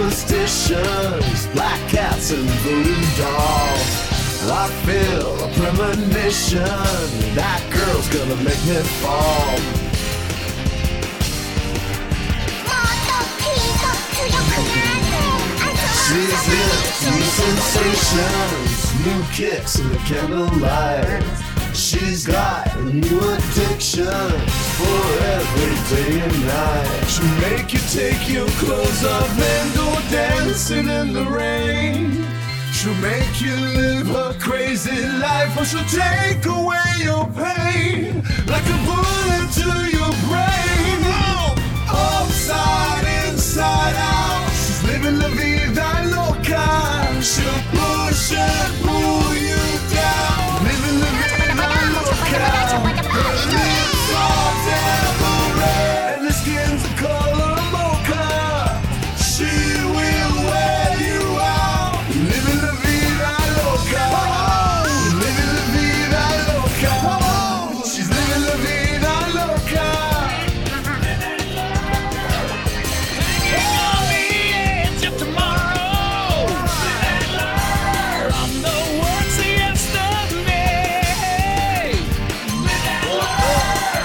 superstitions, black cats and voodoo dolls. I feel a premonition, that girl's gonna make me fall. She's into new sensations, new kicks in the candlelight. She's got a new addiction for every day and night. She'll make you take your clothes off and go dancing in the rain. She'll make you live her crazy life, or she'll take away your pain like a bullet to your brain. Upside, inside out, she's living la vida loca. She'll push and pull you